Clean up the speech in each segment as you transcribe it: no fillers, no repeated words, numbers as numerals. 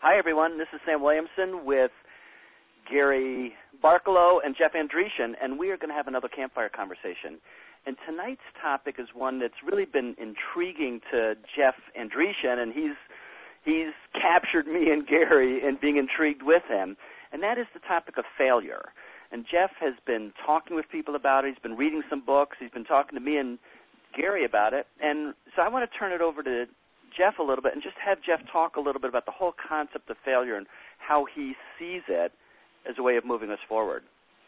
Hi, everyone. This is Sam Williamson with Gary Barkalow and Jeff Andretian, and we are going to have another campfire conversation. And tonight's topic is one that's really been intriguing to Jeff Andretian, and he's captured me and Gary in being intrigued with him, and that is the topic of failure. And Jeff has been talking with people about it. He's been reading some books. He's been talking to me and Gary about it. And so I want to turn it over to Jeff a little bit and just have Jeff talk a little bit about the whole concept of failure and how he sees it as a way of moving us forward.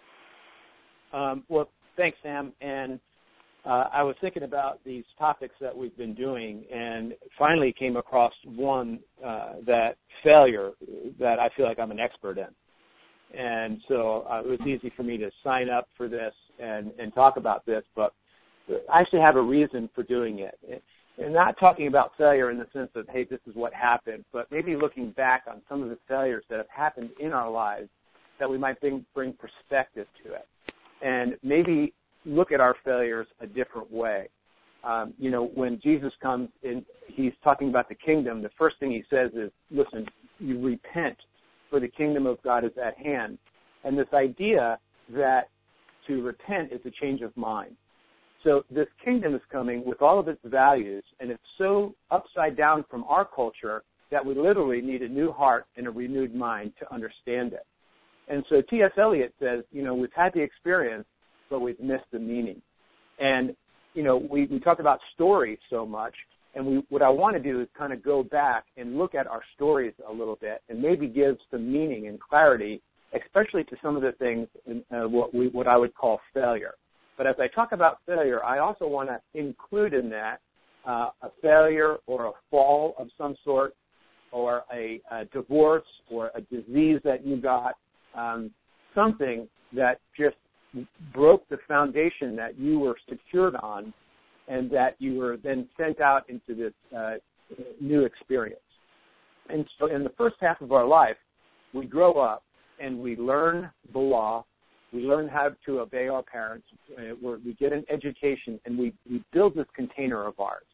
Well, thanks, Sam. And I was thinking about these topics that we've been doing and finally came across one that failure that I feel like I'm an expert in. And so it was easy for me to sign up for this and talk about this, but I actually have a reason for doing it. And not talking about failure in the sense of, hey, this is what happened, but maybe looking back on some of the failures that have happened in our lives that we might bring perspective to it. And maybe look at our failures a different way. When Jesus comes in, he's talking about the kingdom. The first thing he says is, listen, you repent, for the kingdom of God is at hand. And this idea that to repent is a change of mind. So this kingdom is coming with all of its values, and it's so upside down from our culture that we literally need a new heart and a renewed mind to understand it. And so T.S. Eliot says, we've had the experience, but we've missed the meaning. And, we talk about stories so much, and what I want to do is kind of go back and look at our stories a little bit and maybe give some meaning and clarity, especially to some of the things in what I would call failure. But as I talk about failure, I also want to include in that a failure or a fall of some sort, or a divorce or a disease that you got, something that just broke the foundation that you were secured on and that you were then sent out into this new experience. And so in the first half of our life, we grow up and we learn the law. We learn how to obey our parents. We get an education, and we build this container of ours.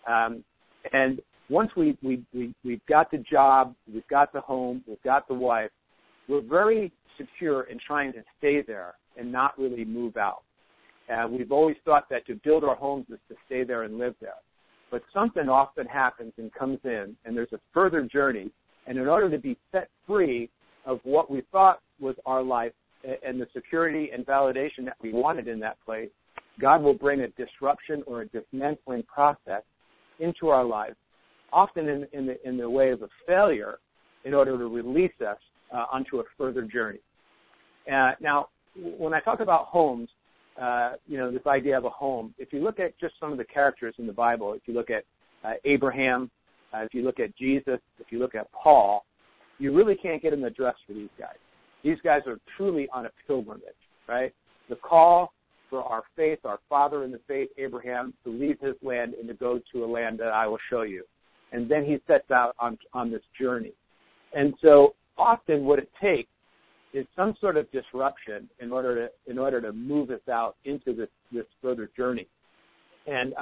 And once we've got the job, we've got the home, we've got the wife, we're very secure in trying to stay there and not really move out. We've always thought that to build our homes is to stay there and live there. But something often happens and comes in, and there's a further journey. And in order to be set free of what we thought was our life, and the security and validation that we wanted in that place, God will bring a disruption or a dismantling process into our lives, often in the way of a failure, in order to release us onto a further journey. Now, when I talk about homes, this idea of a home, if you look at just some of the characters in the Bible, if you look at Abraham, if you look at Jesus, if you look at Paul, you really can't get in the dress for these guys. These guys are truly on a pilgrimage, right? The call for our faith, our father in the faith, Abraham, to leave his land and to go to a land that I will show you. And then he sets out on this journey. And so often what it takes is some sort of disruption in order to move us out into this further journey. And,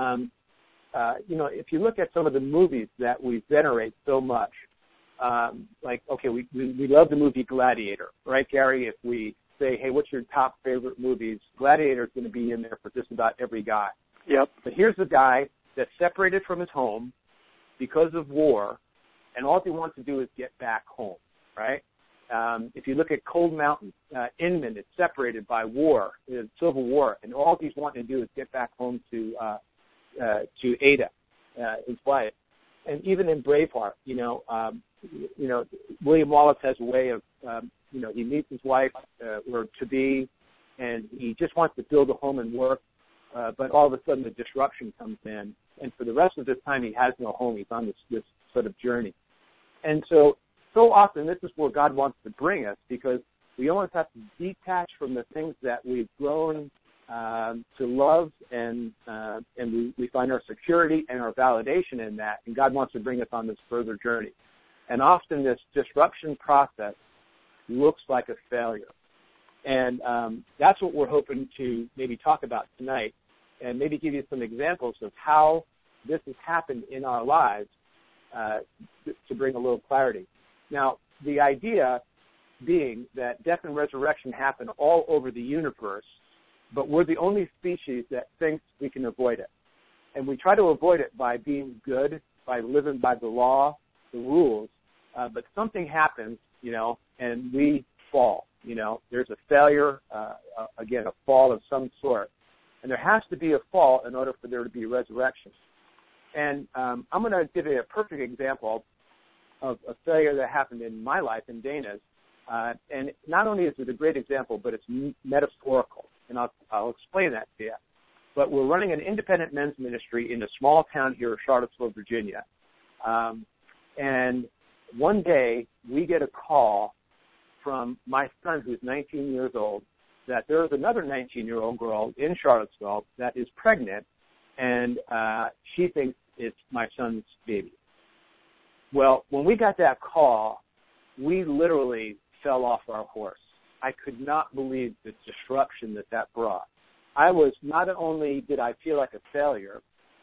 if you look at some of the movies that we venerate so much, we love the movie Gladiator, right, Gary? If we say, hey, what's your top favorite movies, Gladiator is going to be in there for just about every guy. Yep. But here's a guy that's separated from his home because of war, and all he wants to do is get back home, right? If you look at Cold Mountain, Inman, it's separated by war, Civil War, and all he's wanting to do is get back home to Ada, his wife. And even in Braveheart, William Wallace has a way of, he meets his wife, or to-be, and he just wants to build a home and work, but all of a sudden the disruption comes in, and for the rest of this time he has no home. He's on this sort of journey. And so often this is where God wants to bring us, because we almost have to detach from the things that we've grown to love, and we find our security and our validation in that, and God wants to bring us on this further journey. And often this disruption process looks like a failure. And that's what we're hoping to maybe talk about tonight, and maybe give you some examples of how this has happened in our lives to bring a little clarity. Now, the idea being that death and resurrection happen all over the universe, but we're the only species that thinks we can avoid it. And we try to avoid it by being good, by living by the law, the rules, but something happens, and we fall. There's a failure, again, a fall of some sort. And there has to be a fall in order for there to be resurrection. And I'm going to give you a perfect example of a failure that happened in my life, in Dana's. And not only is it a great example, but it's metaphorical. And I'll explain that to you. But we're running an independent men's ministry in a small town here in Charlottesville, Virginia. And one day we get a call from my son, who's 19 years old, that there is another 19-year-old girl in Charlottesville that is pregnant, and she thinks it's my son's baby. Well, when we got that call, we literally fell off our horse. I could not believe the disruption that brought. Not only did I feel like a failure,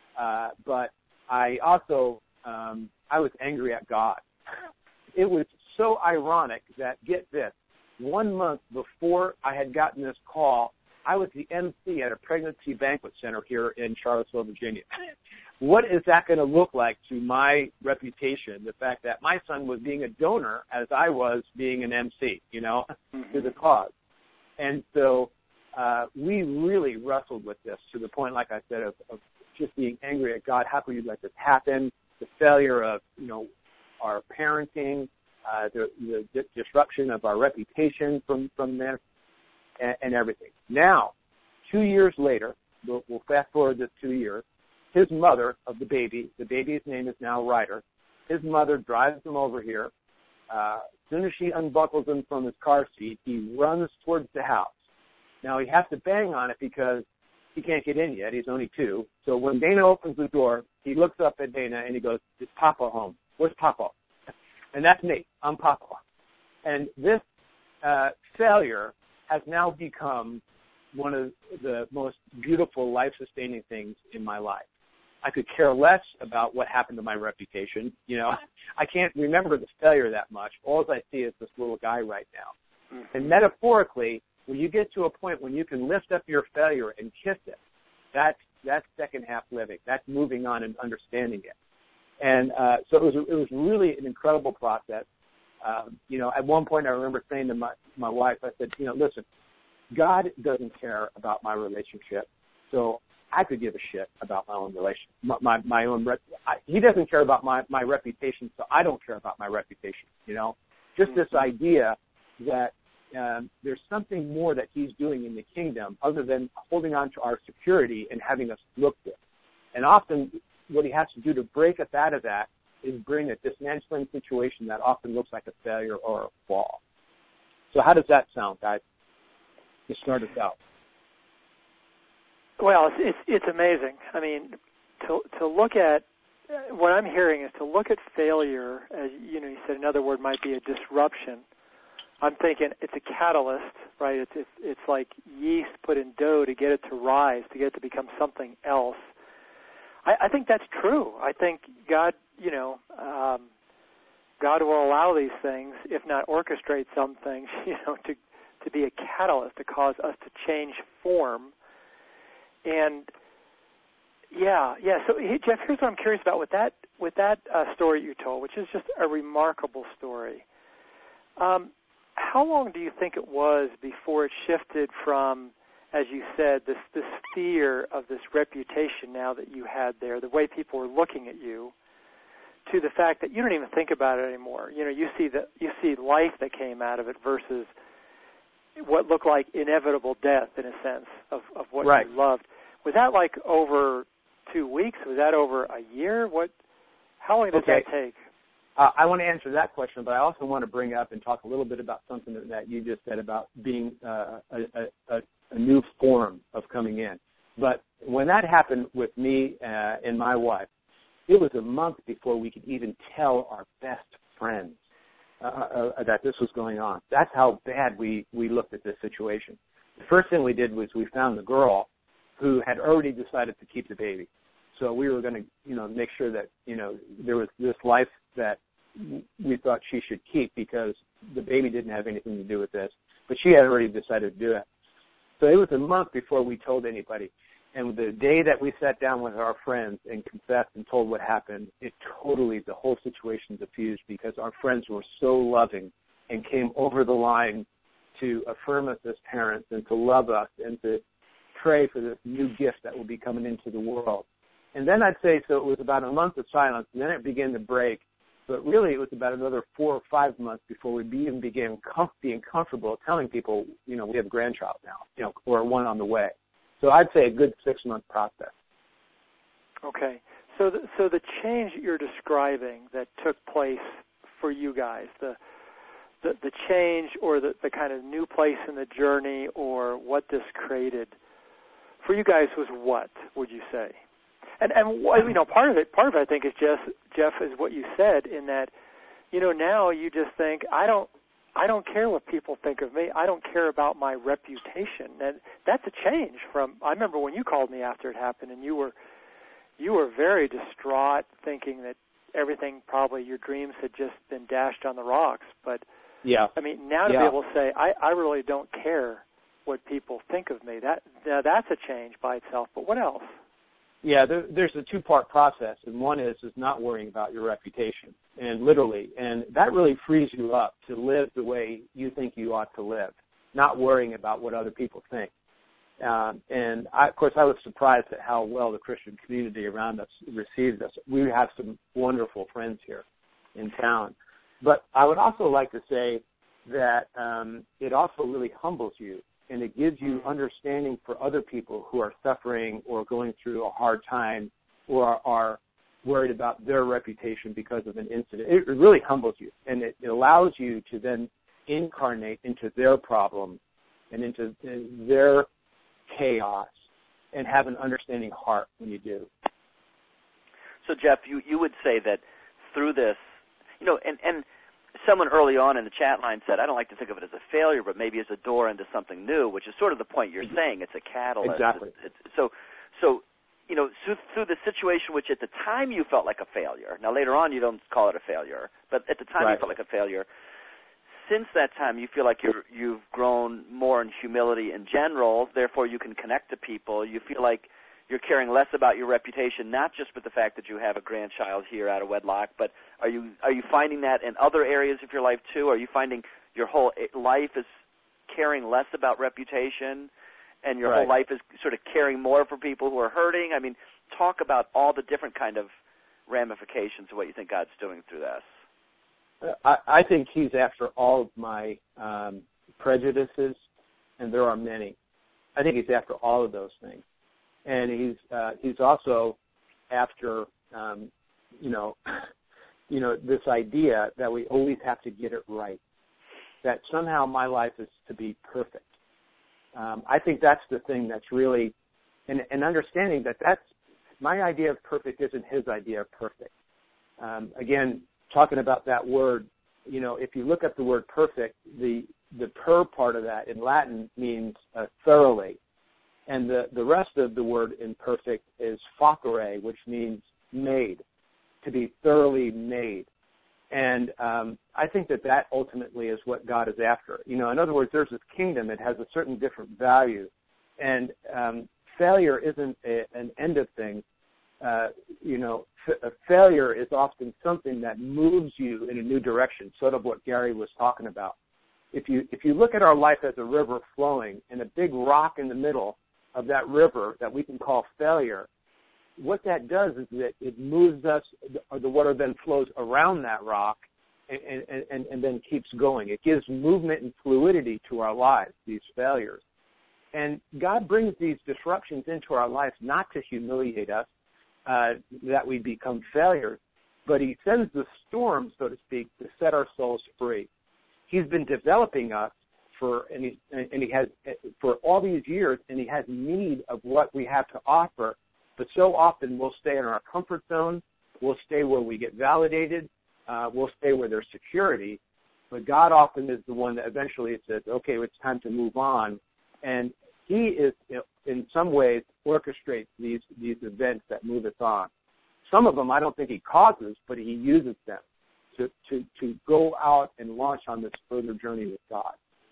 but I also, I was angry at God. It was so ironic that, get this, 1 month before I had gotten this call, I was the MC at a pregnancy banquet center here in Charlottesville, Virginia. What is that going to look like to my reputation, the fact that my son was being a donor as I was being an MC, to the cause? And so we really wrestled with this to the point, like I said, of just being angry at God. How could you let this happen? The failure of, our parenting, the disruption of our reputation from this, and everything. Now, 2 years later, we'll fast forward this 2 years, his mother of the baby's name is now Ryder, his mother drives him over here. As soon as she unbuckles him from his car seat, he runs towards the house. Now, he has to bang on it because he can't get in yet. He's only 2. So when Dana opens the door, he looks up at Dana and he goes, "Is Papa home? Where's Papa?" And that's me. I'm Papa. And this failure has now become one of the most beautiful, life-sustaining things in my life. I could care less about what happened to my reputation. I can't remember the failure that much. All I see is this little guy right now. Mm-hmm. And metaphorically, when you get to a point when you can lift up your failure and kiss it, that's second half living. That's moving on and understanding it. And so it was really an incredible process. At one point I remember saying to my wife, I said, listen, God doesn't care about my relationship, so I could give a shit about my own relationship. He doesn't care about my reputation, so I don't care about my reputation. Just this idea that there's something more that he's doing in the kingdom other than holding on to our security and having us look good. And often what he has to do to break us out of that is bring a dismantling situation that often looks like a failure or a fall. So how does that sound, guys? To start us out. Well, it's amazing. I mean, to look at what I'm hearing is to look at failure as you said another word might be a disruption. I'm thinking it's a catalyst, right? It's like yeast put in dough to get it to rise, to get it to become something else. I think that's true. I think God, God will allow these things, if not orchestrate some things, to be a catalyst to cause us to change form. And So Jeff, here's what I'm curious about with that story you told, which is just a remarkable story. How long do you think it was before it shifted from, as you said, this fear of this reputation now that you had there, the way people were looking at you, to the fact that you don't even think about it anymore? You see life that came out of it versus what looked like inevitable death, in a sense, of what right. you loved. Was that like over 2 weeks? Was that over a year? How long did that take? I want to answer that question, but I also want to bring up and talk a little bit about something that you just said about being a new form of coming in. But when that happened with me and my wife, it was a month before we could even tell our best friends that this was going on. That's how bad we looked at this situation. The first thing we did was we found the girl who had already decided to keep the baby. So we were going to, make sure that, there was this life that we thought she should keep because the baby didn't have anything to do with this, but she had already decided to do it. So it was a month before we told anybody. And the day that we sat down with our friends and confessed and told what happened, the whole situation diffused because our friends were so loving and came over the line to affirm us as parents and to love us and to pray for this new gift that will be coming into the world. And then I'd say, so it was about a month of silence, and then it began to break. But really, it was about another 4 or 5 months before we even began being comfortable telling people, we have a grandchild now, or one on the way. So I'd say a good 6-month process. Okay. So the change that you're describing that took place for you guys, the change or the kind of new place in the journey or what this created for you guys was what, would you say? And part of it I think is Jeff, is what you said in that, now you just think I don't care what people think of me. I don't care about my reputation. And that's a change from I remember when you called me after it happened and you were very distraught thinking that everything, probably your dreams had just been dashed on the rocks. But yeah. I mean, now to be able to say I really don't care what people think of me, that's a change by itself. But what else? Yeah, there's a 2-part process, and one is not worrying about your reputation, and literally, and that really frees you up to live the way you think you ought to live, not worrying about what other people think. And of course, I was surprised at how well the Christian community around us received us. We have some wonderful friends here in town, but I would also like to say that it also really humbles you. And it gives you understanding for other people who are suffering or going through a hard time or are worried about their reputation because of an incident. It really humbles you, and it allows you to then incarnate into their problem and into their chaos and have an understanding heart when you do. So, Jeff, you would say that through this, and someone early on in the chat line said, I don't like to think of it as a failure, but maybe as a door into something new, which is sort of the point you're saying. It's a catalyst. Exactly. So through the situation which at the time you felt like a failure, now later on you don't call it a failure, but at the time right. you felt like a failure, since that time you feel like you've grown more in humility in general, therefore you can connect to people. You feel like you're caring less about your reputation, not just with the fact that you have a grandchild here out of wedlock, but are you finding that in other areas of your life too? Are you finding your whole life is caring less about reputation and your right. whole life is sort of caring more for people who are hurting? I mean, talk about all the different kind of ramifications of what you think God's doing through this. I think he's after all of my prejudices, and there are many. I think he's after all of those things. And he's also after, this idea that we always have to get it right, that somehow my life is to be perfect. I think that's the thing that's really, and understanding that that's my idea of perfect isn't his idea of perfect. Again, talking about that word, if you look up the word perfect, the per part of that in Latin means thoroughly. And the rest of the word imperfect is facere, which means made, to be thoroughly made. And I think that ultimately is what God is after. In other words, there's this kingdom. It has a certain different value. And failure isn't an end of things. A failure is often something that moves you in a new direction, sort of what Gary was talking about. If you look at our life as a river flowing and a big rock in the middle of that river that we can call failure, what that does is that it moves us, or the water then flows around that rock and then keeps going. It gives movement and fluidity to our lives, these failures. And God brings these disruptions into our lives not to humiliate us, that we become failures, but he sends the storm, so to speak, to set our souls free. He's been developing us for all these years, and he has need of what we have to offer. But so often we'll stay in our comfort zone, we'll stay where we get validated, we'll stay where there's security. But God often is the one that eventually says, okay, it's time to move on. And he is, in some ways, orchestrates these events that move us on. Some of them I don't think he causes, but he uses them. to go out and launch on this further journey with God?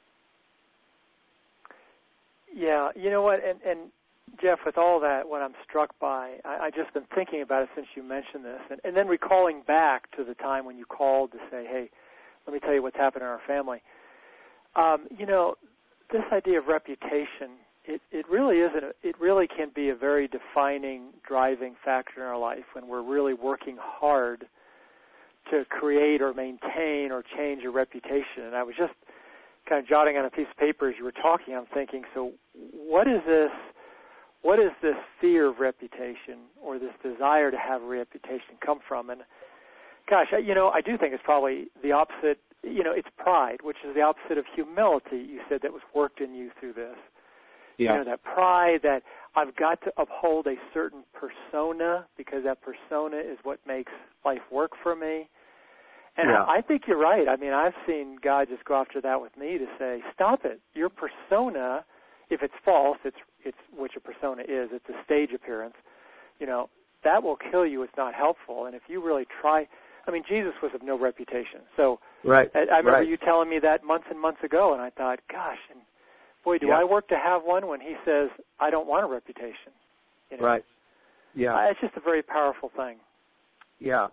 Yeah, you know what, and Jeff, with all that, what I'm struck by, I just been thinking about it since you mentioned this, and then recalling back to the time when you called to say, hey, let me tell you what's happened in our family. You know, this idea of reputation, it really isn't. It really can be a very defining, driving factor in our life when we're really working hard to create or maintain or change a reputation. And I was just kind of jotting on a piece of paper as you were talking. I'm thinking, so what is this? What does this fear of reputation or this desire to have a reputation come from? And gosh, you know, I do think it's probably the opposite. You know, it's pride, which is the opposite of humility. You said that was worked in you through this. Yeah. You know, that pride that I've got to uphold a certain persona because that persona is what makes life work for me. And yeah. I think you're right. I mean, I've seen God just go after that with me to say, stop it. Your persona, if it's false, it's which a persona is, it's a stage appearance, you know, that will kill you. It's not helpful. And if you really try, I mean, Jesus was of no reputation. So right. I remember you telling me that months and months ago, and I thought, gosh, and boy, do I work to have one when he says, I don't want a reputation. You know? Right. Yeah. It's just a very powerful thing. Yeah.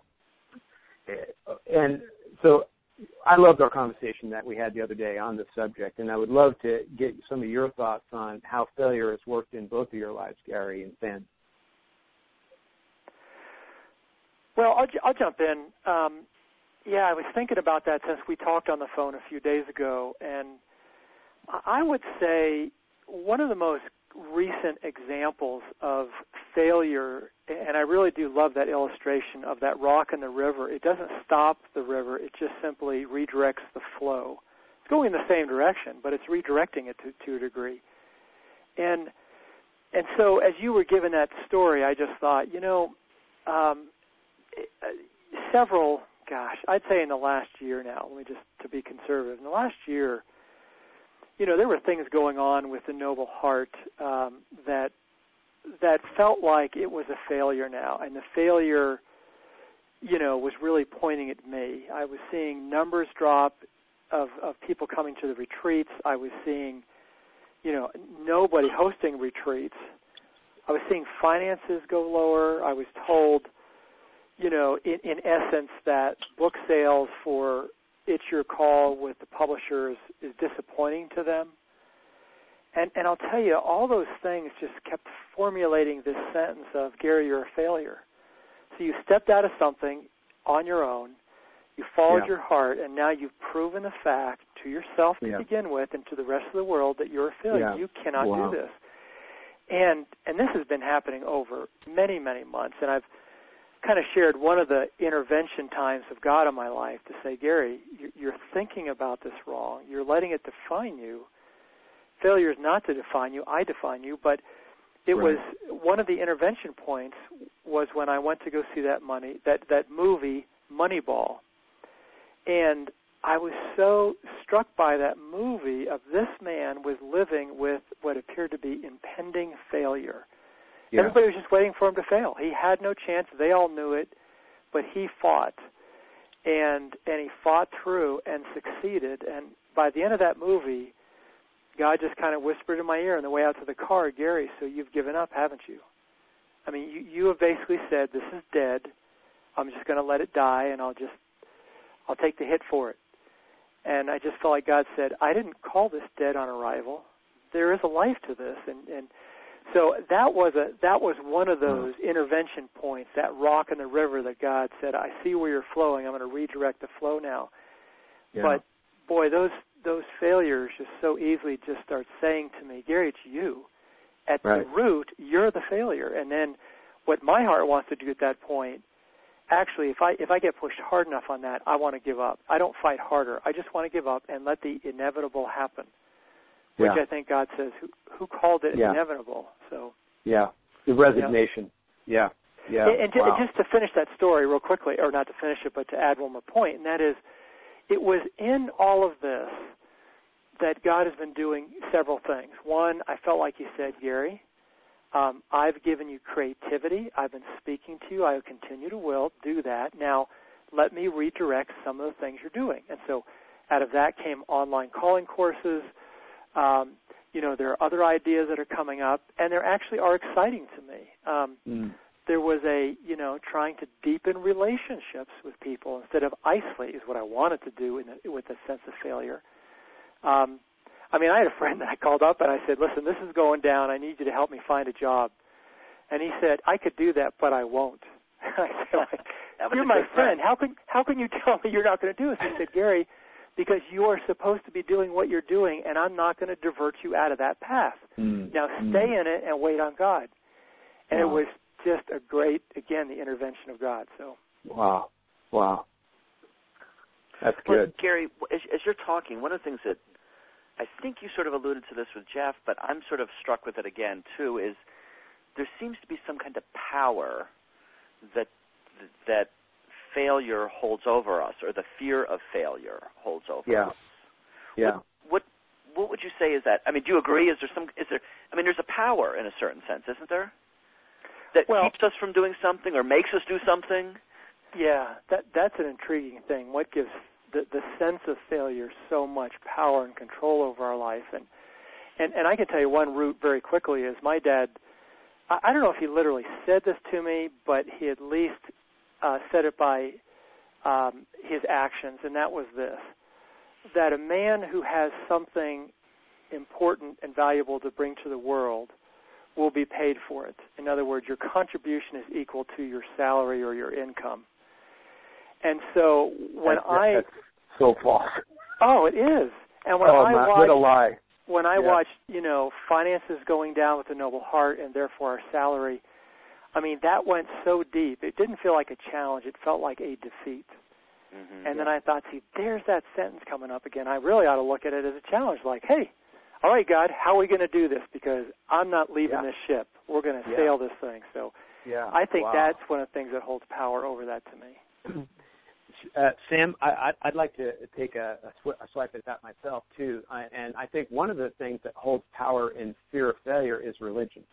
And so I loved our conversation that we had the other day on this subject, and I would love to get some of your thoughts on how failure has worked in both of your lives, Gary and Ben. Well, I'll jump in. Yeah, I was thinking about that since we talked on the phone a few days ago, and I would say one of the most recent examples of failure, and I really do love that illustration of that rock in the river. It doesn't stop the river. It just simply redirects the flow. It's going in the same direction, but it's redirecting it to a degree. And so as you were giving that story, I just thought, you know, I'd say in the last year now, let me just, to be conservative, in the last year, you know, there were things going on with the Noble Heart that felt like it was a failure now, and the failure, you know, was really pointing at me. I was seeing numbers drop of people coming to the retreats. I was seeing, you know, nobody hosting retreats. I was seeing finances go lower. I was told, you know, in essence, that book sales for It's Your Call with the publishers is disappointing to them. And I'll tell you, all those things just kept formulating this sentence of, Gary, you're a failure. So you stepped out of something on your own, you followed your heart, and now you've proven the fact to yourself to begin with and to the rest of the world that you're a failure. You cannot do this. And this has been happening over many, many months, and I've kind of shared one of the intervention times of God in my life to say, Gary, you're thinking about this wrong. You're letting it define you. Failure is not to define you. I define you. But it was one of the intervention points was when I went to go see that movie, Moneyball. And I was so struck by that movie of this man was living with what appeared to be impending failure. Yeah. Everybody was just waiting for him to fail. He had no chance. They all knew it, but he fought, and he fought through and succeeded. And by the end of that movie, God just kind of whispered in my ear on the way out to the car, Gary, so you've given up, haven't you? I mean, you have basically said, this is dead. I'm just going to let it die, and I'll take the hit for it. And I just felt like God said, I didn't call this dead on arrival. There is a life to this, and so that was one of those intervention points, that rock in the river that God said, I see where you're flowing. I'm going to redirect the flow now. Yeah. But, boy, those failures just so easily just start saying to me, Gary, it's you. At the root, you're the failure. And then what my heart wants to do at that point, actually, if I get pushed hard enough on that, I want to give up. I don't fight harder. I just want to give up and let the inevitable happen. Which I think God says, who called it inevitable? So the resignation. Yeah. And just to finish that story real quickly, or not to finish it, but to add one more point, and that is, it was in all of this that God has been doing several things. One, I felt like He said, Gary, I've given you creativity. I've been speaking to you. I continue to do that. Now, let me redirect some of the things you're doing. And so out of that came online calling courses. There are other ideas that are coming up, and they actually are exciting to me. There was trying to deepen relationships with people instead of isolate is what I wanted to do with a sense of failure. I had a friend that I called up and I said, listen, this is going down. I need you to help me find a job. And he said, I could do that, but I won't. I said, you're my friend. How can you tell me you're not going to do this? He said, Gary, because you are supposed to be doing what you're doing, and I'm not going to divert you out of that path. Now stay in it and wait on God. And it was just a great, again, the intervention of God. So. Wow. That's good. Well, Gary, as you're talking, one of the things that I think you sort of alluded to this with Jeff, but I'm sort of struck with it again, too, is there seems to be some kind of power that failure holds over us, or the fear of failure holds over us. Yeah. What would you say is that? Do you agree? There's a power in a certain sense, isn't there? That keeps us from doing something or makes us do something? Yeah, that's an intriguing thing. What gives the sense of failure so much power and control over our life? And I can tell you one root very quickly is my dad, I don't know if he literally said this to me, but he at least said it by his actions, and that was this, that a man who has something important and valuable to bring to the world will be paid for it. In other words, your contribution is equal to your salary or your income. And so that's so false. Oh, it is. And when I watched, finances going down with the Noble Heart and therefore our salary, that went so deep. It didn't feel like a challenge. It felt like a defeat. And then I thought, see, there's that sentence coming up again. I really ought to look at it as a challenge, like, hey, all right, God, how are we going to do this? Because I'm not leaving this ship. We're going to sail this thing. So I think that's one of the things that holds power over that to me. Sam, I'd like to take a swipe at that myself, too. And I think one of the things that holds power in fear of failure is religion.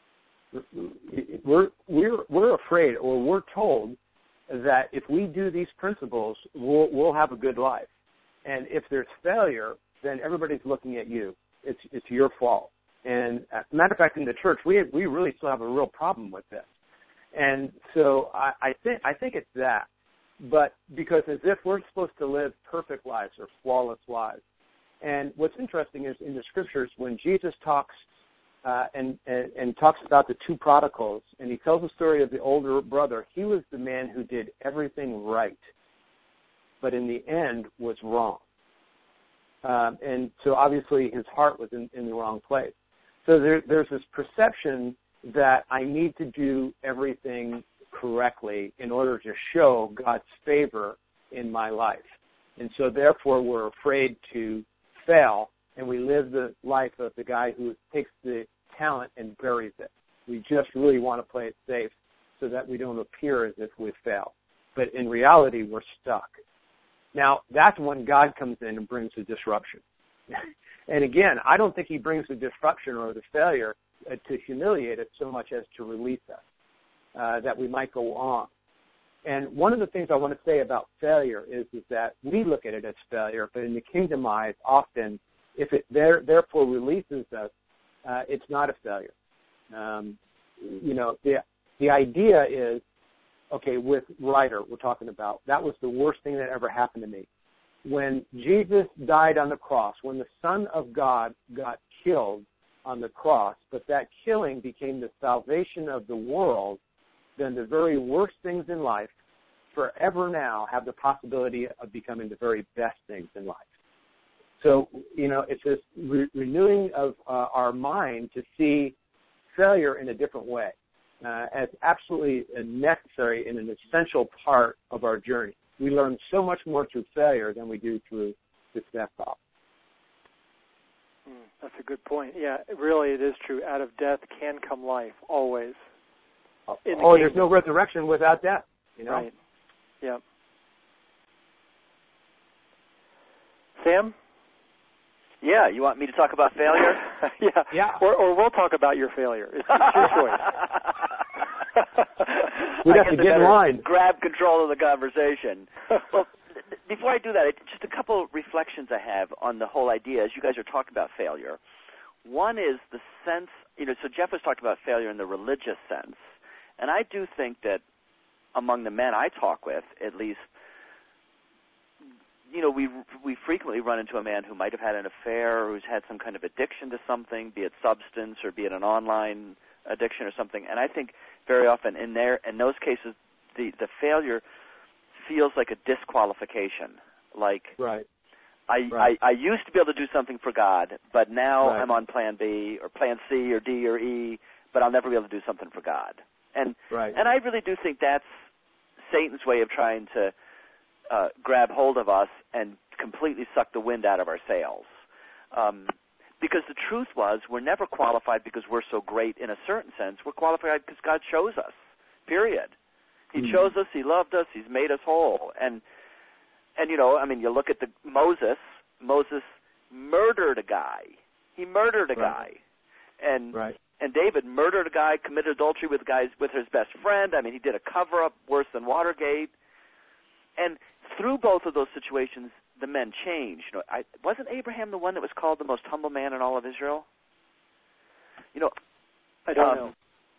We're afraid, or we're told that if we do these principles, we'll have a good life. And if there's failure, then everybody's looking at you. It's your fault. And as a matter of fact, in the church, we really still have a real problem with this. And so I think it's that. But because as if we're supposed to live perfect lives or flawless lives. And what's interesting is in the scriptures, when Jesus talks and talks about the two prodigals, and he tells the story of the older brother, he was the man who did everything right, but in the end was wrong. And so obviously his heart was in the wrong place. So there's this perception that I need to do everything correctly in order to show God's favor in my life. And so therefore we're afraid to fail, and we live the life of the guy who takes the talent and buries it. We just really want to play it safe so that we don't appear as if we fail. But in reality, we're stuck. Now, that's when God comes in and brings the disruption. And again, I don't think he brings the disruption or the failure to humiliate us so much as to release us, that we might go on. And one of the things I want to say about failure is that we look at it as failure, but in the kingdom eyes, often, if it therefore releases us, it's not a failure. The idea is, okay, with Ryder, we're talking about, that was the worst thing that ever happened to me. When Jesus died on the cross, when the Son of God got killed on the cross, but that killing became the salvation of the world, then the very worst things in life forever now have the possibility of becoming the very best things in life. So, it's this renewing of our mind to see failure in a different way as absolutely necessary and an essential part of our journey. We learn so much more through failure than we do through success. That's a good point. Yeah, really it is true. Out of death can come life, always. There's no resurrection without death, Right. Yeah. Sam? Yeah, you want me to talk about failure? Yeah. Or we'll talk about your failure. It's your choice. We'd have to get in line. Grab control of the conversation. Well, before I do that, just a couple reflections I have on the whole idea as you guys are talking about failure. One is the sense, so Jeff was talking about failure in the religious sense, and I do think that among the men I talk with, at least, we frequently run into a man who might have had an affair or who's had some kind of addiction to something, be it substance or be it an online addiction or something. And I think very often in those cases, the failure feels like a disqualification. Like, right. I used to be able to do something for God, but now I'm on plan B or plan C or D or E, but I'll never be able to do something for God. And I really do think that's Satan's way of trying to grab hold of us and completely suck the wind out of our sails. Because the truth was, we're never qualified because we're so great in a certain sense. We're qualified because God chose us, period. He chose us, He loved us, He's made us whole. And you look at Moses murdered a guy. He murdered a guy. And David murdered a guy, committed adultery with his best friend. I mean, he did a cover-up worse than Watergate. And through both of those situations, the men changed. Wasn't Abraham the one that was called the most humble man in all of Israel? I don't know.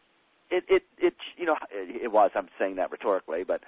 It was. I'm saying that rhetorically, but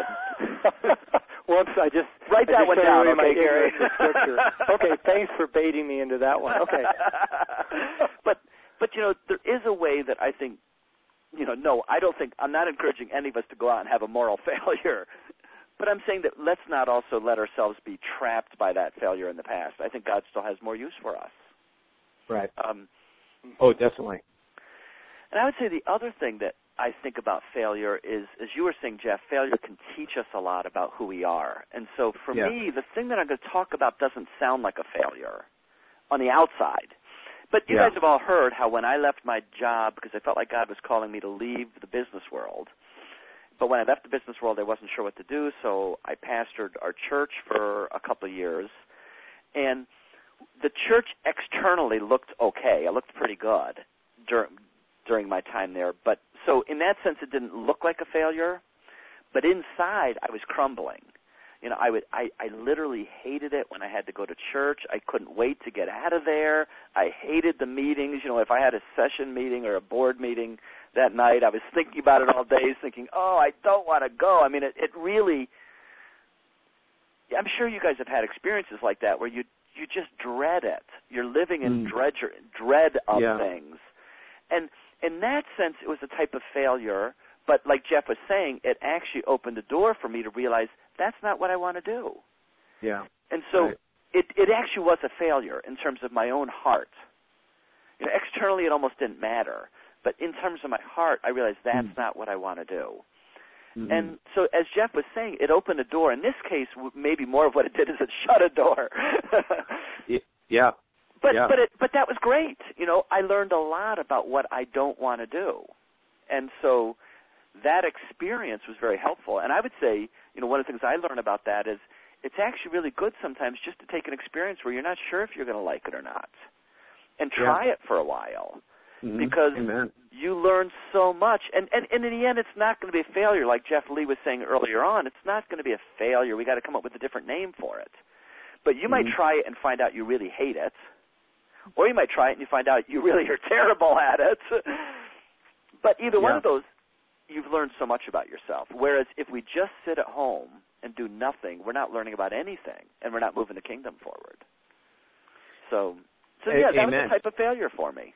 whoops! I just write that one down, okay, Gary? Okay, thanks for baiting me into that one. Okay, but there is a way that I think, no, I don't think I'm not encouraging any of us to go out and have a moral failure. But I'm saying that let's not also let ourselves be trapped by that failure in the past. I think God still has more use for us. Right. Definitely. And I would say the other thing that I think about failure is, as you were saying, Jeff, failure can teach us a lot about who we are. And so for me, the thing that I'm going to talk about doesn't sound like a failure on the outside. But you guys have all heard how when I left my job because I felt like God was calling me to leave the business world, but when I left the business world, I wasn't sure what to do, so I pastored our church for a couple of years. And the church externally looked okay. It looked pretty good during my time there. But so in that sense, it didn't look like a failure. But inside, I was crumbling. I literally hated it when I had to go to church. I couldn't wait to get out of there. I hated the meetings. If I had a session meeting or a board meeting that night, I was thinking about it all day, thinking, I don't want to go. I mean, it really, I'm sure you guys have had experiences like that where you just dread it. You're living in dread of things. And in that sense, it was a type of failure. But like Jeff was saying, it actually opened the door for me to realize that's not what I want to do. Yeah. And so it actually was a failure in terms of my own heart. Externally, it almost didn't matter. But in terms of my heart, I realized that's not what I want to do. Mm-hmm. And so as Jeff was saying, it opened a door. In this case, maybe more of what it did is it shut a door. Yeah. But that was great. I learned a lot about what I don't want to do. And so that experience was very helpful. And I would say, one of the things I learned about that is it's actually really good sometimes just to take an experience where you're not sure if you're going to like it or not and try it for a while. Because you learn so much. And in the end, it's not going to be a failure. Like Jeff Lee was saying earlier on, it's not going to be a failure. We got to come up with a different name for it. But you might try it and find out you really hate it. Or you might try it and you find out you really are terrible at it. But either one of those, you've learned so much about yourself. Whereas if we just sit at home and do nothing, we're not learning about anything, and we're not moving the kingdom forward. So that was a type of failure for me.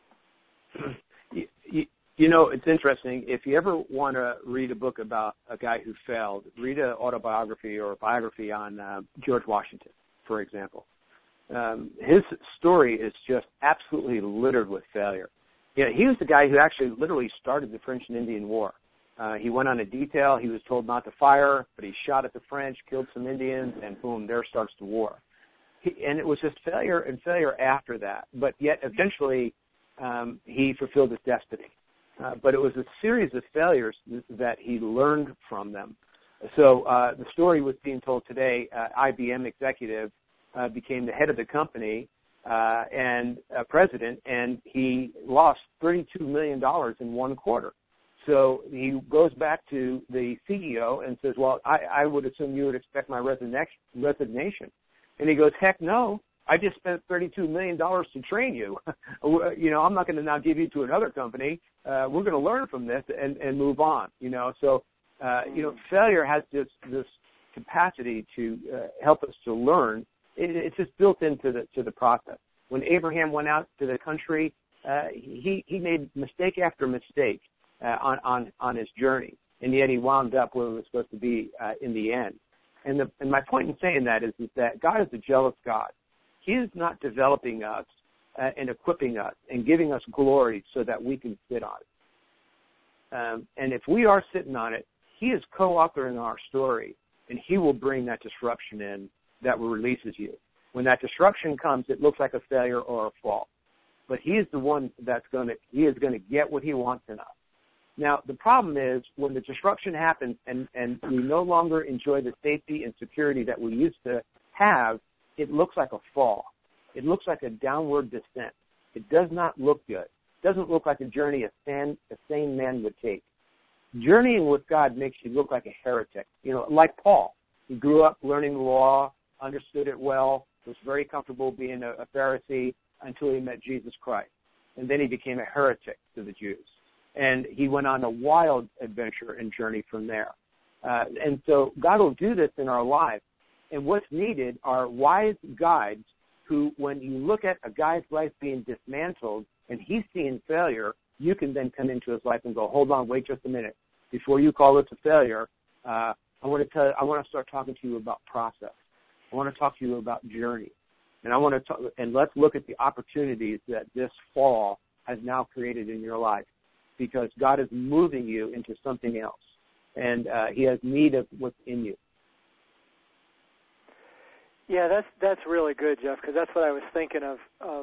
It's interesting. If you ever want to read a book about a guy who failed, read an autobiography or a biography on George Washington, for example. His story is just absolutely littered with failure. He was the guy who actually literally started the French and Indian War. He went on a detail. He was told not to fire, but he shot at the French, killed some Indians, and boom, there starts the war. And it was just failure and failure after that. But yet eventually he fulfilled his destiny. But it was a series of failures that he learned from them. So the story was being told today, IBM executive became the head of the company and president, and he lost $32 million in one quarter. so he goes back to the CEO and says, well, I would assume you would expect my resignation. And he goes, heck no. I just spent $32 million to train you. I'm not going to now give you to another company. We're going to learn from this and move on. So failure has this capacity to help us to learn. It's just built into the process. When Abraham went out to the country, he made mistake after mistake on his journey, and yet he wound up where he was supposed to be in the end. And my point in saying that is that God is a jealous God. He is not developing us and equipping us and giving us glory so that we can sit on it. And if we are sitting on it, he is co-authoring our story, and he will bring that disruption in that releases you. When that disruption comes, it looks like a failure or a fall. But he is the one he is going to get what he wants in us. Now, the problem is when the disruption happens and we no longer enjoy the safety and security that we used to have, it looks like a fall. It looks like a downward descent. It does not look good. It doesn't look like a journey a sane man would take. Journeying with God makes you look like a heretic. Like Paul. He grew up learning the law, understood it well, was very comfortable being a Pharisee until he met Jesus Christ. And then he became a heretic to the Jews. And he went on a wild adventure and journey from there. And so God will do this in our lives. And what's needed are wise guides who, when you look at a guy's life being dismantled and he's seeing failure, you can then come into his life and go, hold on, wait just a minute. Before you call this a failure, I want to start talking to you about process. I want to talk to you about journey. And let's look at the opportunities that this fall has now created in your life, because God is moving you into something else, and he has need of what's in you. Yeah, that's really good, Jeff, because that's what I was thinking of.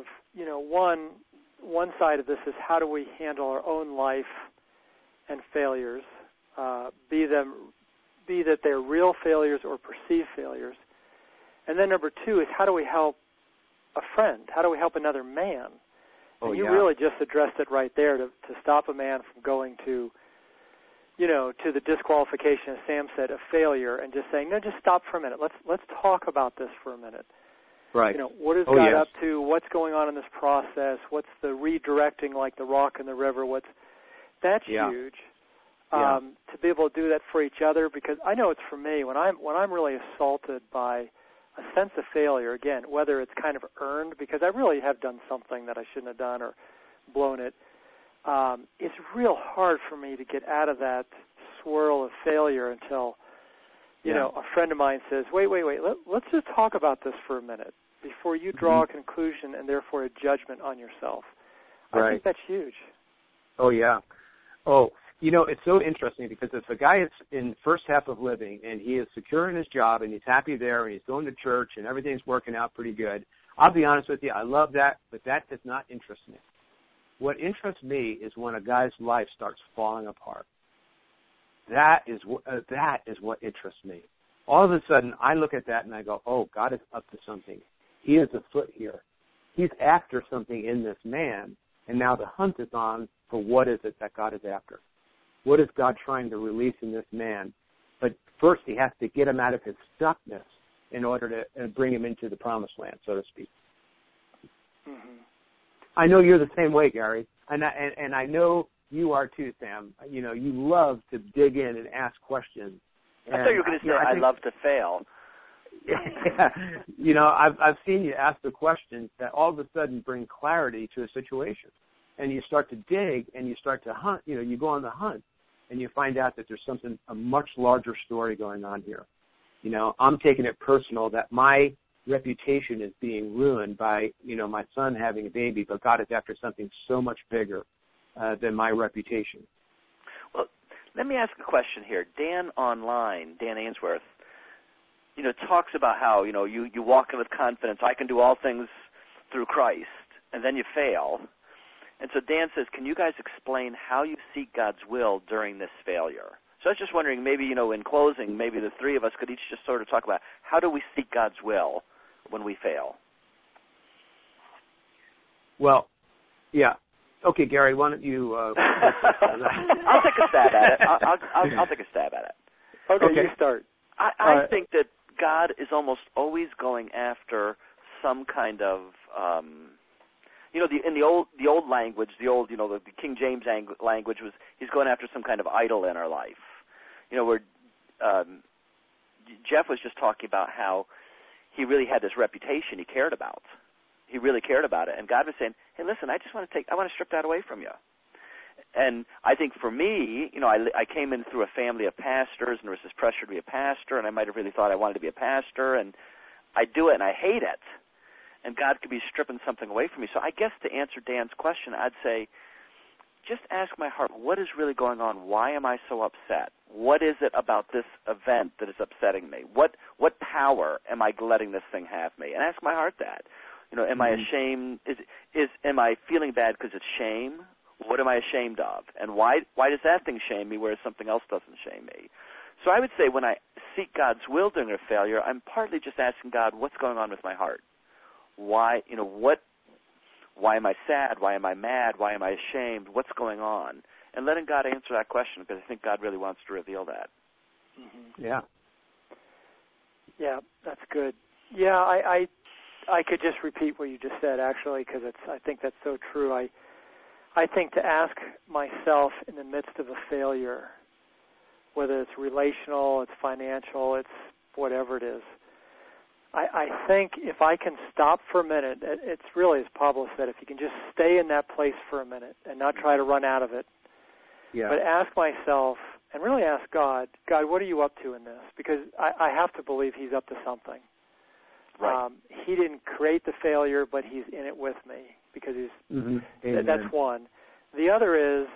One side of this is how do we handle our own life and failures, be that they're real failures or perceived failures. And then number two is how do we help a friend? How do we help another man? And you really just addressed it right there to stop a man from going to the disqualification, as Sam said, of failure, and just saying, no, just stop for a minute. Let's talk about this for a minute. Right. What is God up to? What's going on in this process? What's the redirecting, like the rock in the river? That's huge. To be able to do that for each other, because I know it's for me when I'm really assaulted by a sense of failure, again, whether it's kind of earned because I really have done something that I shouldn't have done or blown it. It's real hard for me to get out of that swirl of failure until, a friend of mine says, wait, let's just talk about this for a minute before you draw a conclusion and therefore a judgment on yourself. I think that's huge. Oh, yeah. Oh, it's so interesting because if a guy is in first half of living and he is secure in his job and he's happy there and he's going to church and everything's working out pretty good, I'll be honest with you, I love that, but that does not interest me. What interests me is when a guy's life starts falling apart. That is what interests me. All of a sudden, I look at that and I go, oh, God is up to something. He is afoot here. He's after something in this man, and now the hunt is on for what is it that God is after. What is God trying to release in this man? But first he has to get him out of his stuckness in order to bring him into the promised land, so to speak. Mm-hmm. I know you're the same way, Gary, and I know you are too, Sam. You love to dig in and ask questions. I thought you were going to say I love to fail. Yeah. I've seen you ask the questions that all of a sudden bring clarity to a situation. And you start to dig and you start to hunt, you go on the hunt and you find out that there's a much larger story going on here. I'm taking it personal that my reputation is being ruined by, my son having a baby, but God is after something so much bigger than my reputation. Well, let me ask a question here. Dan Ainsworth, talks about how, you walk in with confidence, I can do all things through Christ, and then you fail. And so Dan says, can you guys explain how you seek God's will during this failure? So I was just wondering, maybe, in closing, maybe the three of us could each just sort of talk about how do we seek God's will when we fail? Well, yeah. Okay, Gary, why don't you? I'll take a stab at it. I'll take a stab at it. Okay, you start. I think that God is almost always going after some kind of, in the old language, the King James language was he's going after some kind of idol in our life. Where Jeff was just talking about how he really had this reputation he cared about. He really cared about it, and God was saying, "Hey, listen, I want to strip that away from you." And I think for me, I came in through a family of pastors, and there was this pressure to be a pastor, and I might have really thought I wanted to be a pastor, and I do it, and I hate it. And God could be stripping something away from me. So I guess to answer Dan's question, I'd say, just ask my heart, what is really going on? Why am I so upset? What is it about this event that is upsetting me? What power am I letting this thing have me? And ask my heart that. Am I ashamed? Am I feeling bad because it's shame? What am I ashamed of? And why does that thing shame me, whereas something else doesn't shame me? So I would say when I seek God's will during a failure, I'm partly just asking God, what's going on with my heart? Why am I sad? Why am I mad? Why am I ashamed? What's going on? And letting God answer that question, because I think God really wants to reveal that. Mm-hmm. Yeah. Yeah, that's good. Yeah, I could just repeat what you just said, actually, because I think that's so true. I think to ask myself in the midst of a failure, whether it's relational, it's financial, it's whatever it is, I think if I can stop for a minute, it's really, as Pablo said, if you can just stay in that place for a minute and not try to run out of it, but ask myself and really ask God, what are you up to in this? Because I have to believe he's up to something. Right. He didn't create the failure, but he's in it with me because he's. Mm-hmm. That's one. The other is,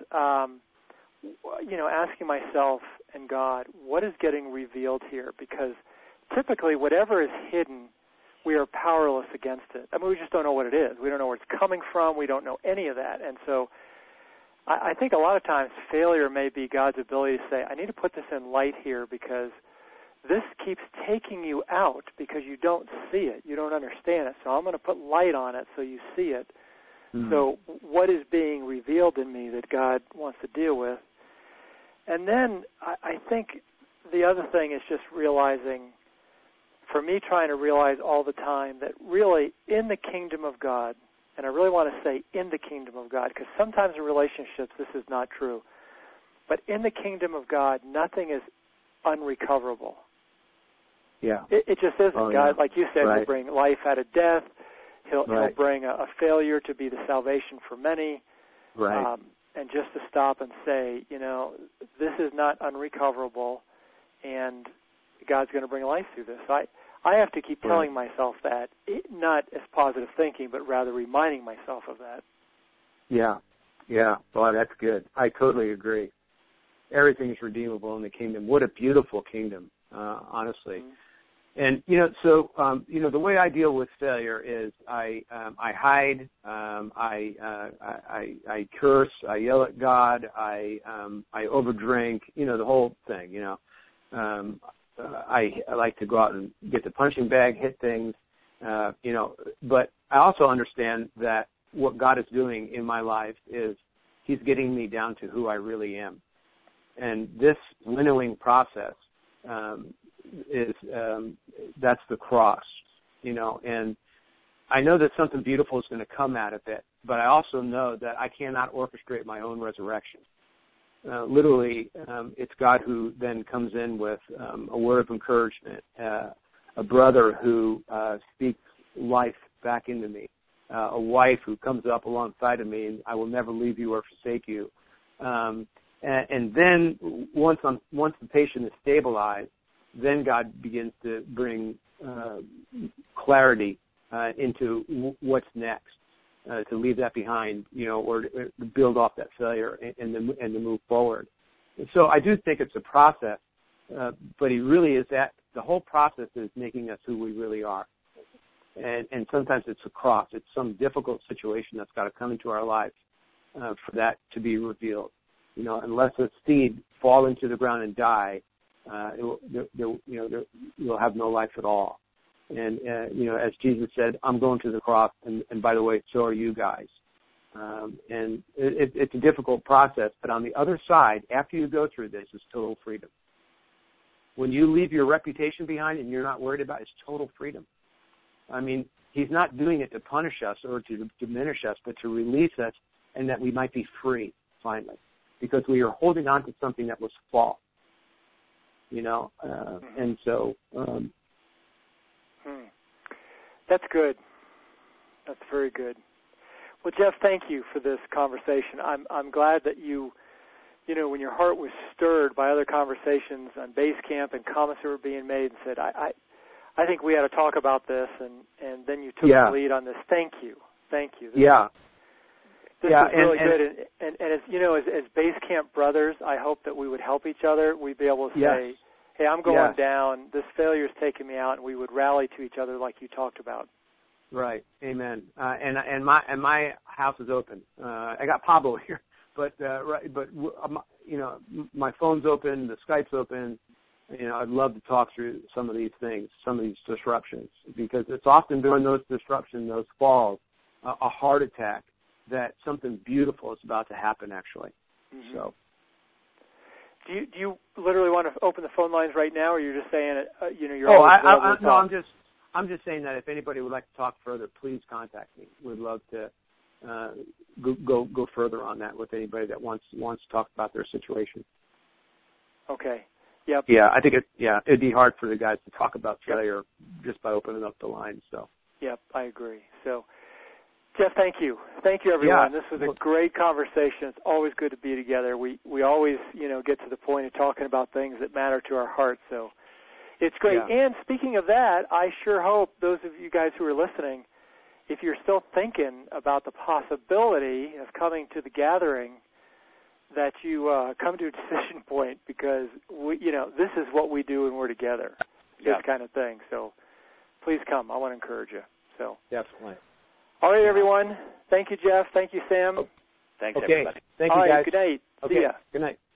asking myself and God, what is getting revealed here? Because typically, whatever is hidden, we are powerless against it. I mean, we just don't know what it is. We don't know where it's coming from. We don't know any of that. And so I think a lot of times failure may be God's ability to say, I need to put this in light here because this keeps taking you out because you don't see it. You don't understand it. So I'm going to put light on it so you see it. Mm-hmm. So what is being revealed in me that God wants to deal with? And then I think the other thing is just realizing, for me, trying to realize all the time that really in the kingdom of God, and I really want to say in the kingdom of God, because sometimes in relationships this is not true, but in the kingdom of God, nothing is unrecoverable. Yeah. It just isn't. God, like you said, will bring life out of death. He'll bring a failure to be the salvation for many. Right. And just to stop and say, this is not unrecoverable, and God's going to bring life through this. I have to keep telling myself that, not as positive thinking, but rather reminding myself of that. Yeah. Well, that's good. I totally agree. Everything is redeemable in the kingdom. What a beautiful kingdom, honestly. Mm-hmm. And, the way I deal with failure is I hide, I curse, I yell at God, I overdrink, the whole thing, I like to go out and get the punching bag, hit things, but I also understand that what God is doing in my life is he's getting me down to who I really am. And this winnowing process is that's the cross, and I know that something beautiful is going to come out of it, but I also know that I cannot orchestrate my own resurrection. Literally, it's God who then comes in with a word of encouragement, a brother who speaks life back into me, a wife who comes up alongside of me, and I will never leave you or forsake you. And then once the patient is stabilized, then God begins to bring clarity into what's next, to leave that behind, or to build off that failure and to move forward. And so I do think it's a process, but he really is the whole process is making us who we really are. And sometimes it's a cross. It's some difficult situation that's got to come into our lives for that to be revealed. Unless a seed fall into the ground and die, you'll have no life at all. And, as Jesus said, I'm going to the cross, and by the way, so are you guys. And it's a difficult process, but on the other side, after you go through this, is total freedom. When you leave your reputation behind and you're not worried about it, it's total freedom. I mean, he's not doing it to punish us or to diminish us, but to release us and that we might be free, finally, because we are holding on to something that was false, you know, and so. That's good. That's very good. Well, Jeff, thank you for this conversation. I'm glad that you know, when your heart was stirred by other conversations on base camp and comments that were being made, and said, I think we ought to talk about this, and then you took the lead on this. Thank you. This is really good. And as you know, as base camp brothers, I hope that we would help each other. We'd be able to say, hey, I'm going down. This failure's taking me out, and we would rally to each other like you talked about. Right. Amen. And my house is open. I got Pablo here, but you know, my phone's open, the Skype's open. You know, I'd love to talk through some of these things, some of these disruptions, because it's often during those disruptions, those falls, a heart attack, that something beautiful is about to happen. Actually. Mm-hmm. So. Do you literally want to open the phone lines right now, or you're just saying you know, you're always available? No, I'm just saying that if anybody would like to talk further, please contact me. We'd love to go further on that with anybody that wants to talk about their situation. Okay. Yep. Yeah, I think it'd be hard for the guys to talk about failure just by opening up the line. So. Yep, I agree. So, Jeff, thank you. Thank you, everyone. This was a great conversation. It's always good to be together. We always, you know, get to the point of talking about things that matter to our hearts. So. It's great. Yeah. And speaking of that, I sure hope those of you guys who are listening, if you're still thinking about the possibility of coming to the gathering, that you come to a decision point, because you know, this is what we do when we're together, this kind of thing. So please come. I want to encourage you. So definitely. All right, everyone. Thank you, Jeff. Thank you, Sam. Thanks, everybody. Thank you, guys. All right, good night. Okay. See ya. Good night.